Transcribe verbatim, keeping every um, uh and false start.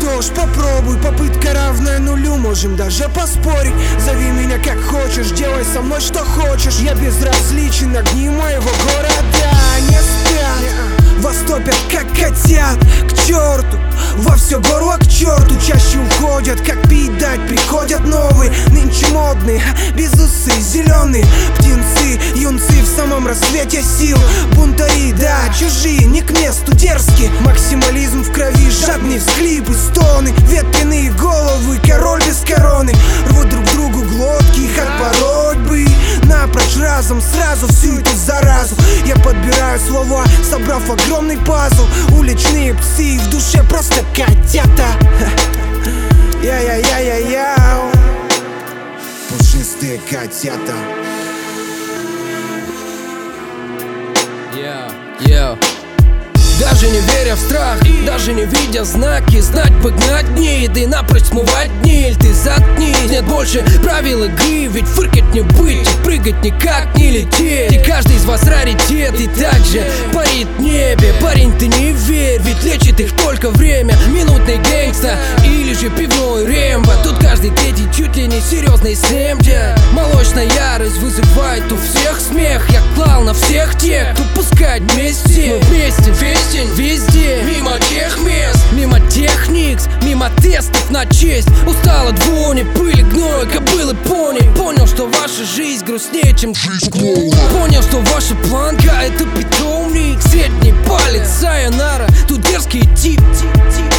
что ж, попробуй, попытка равная нулю. Можем даже поспорить, зови меня как хочешь, делай со мной что хочешь. Я безразличен, огни моего города не спят, вас топят как котят, к черту, во все горло к черту. Чаще уходят, как пить дать, приходят новые, нынче модные, без усы, зеленые птенцы, юнцы в самом рассвете сил. Бунтари, да, чужие, не к месту, дерзкие. Максимализм в крови, жадные всхлипы, стоны, ветреные головы, король без короны. Рвут друг другу глотки, их отпороть бы напрочь разом, сразу всю эту заразу. Я подбираю слова, собрав огромный пазл. Уличные псы, в душе просто котята. Я-я-я-я-я, пушистые котята. Yeah, yeah. Даже не веря в страх, даже не видя знаки, знать бы гнать дни, да и напрочь смывать дни. Ты заткнись, нет больше правил игры, ведь фыркать не быть, и прыгать никак не лететь. И каждый из вас раритет, и также парит в небе. Парень, ты не верь, ведь лечит их только время. Минутный гэнгста или же пивной Рэмбо. Тут каждый третий чуть ли не серьезный семьдя. Молочная ярость вызывает у всех смех. Я клал на всех тех, кто пускать вместе. Мы вместе, вместе везде, мимо тех мест, мимо техникс, мимо тестов на честь. Устал от вони, пыли, гноя, кобылы, пони. Понял, что ваша жизнь грустнее, чем жизнь клоуна. Понял, что ваша планка — это питомник. Средний палец, сайонара, тут дерзкий тип.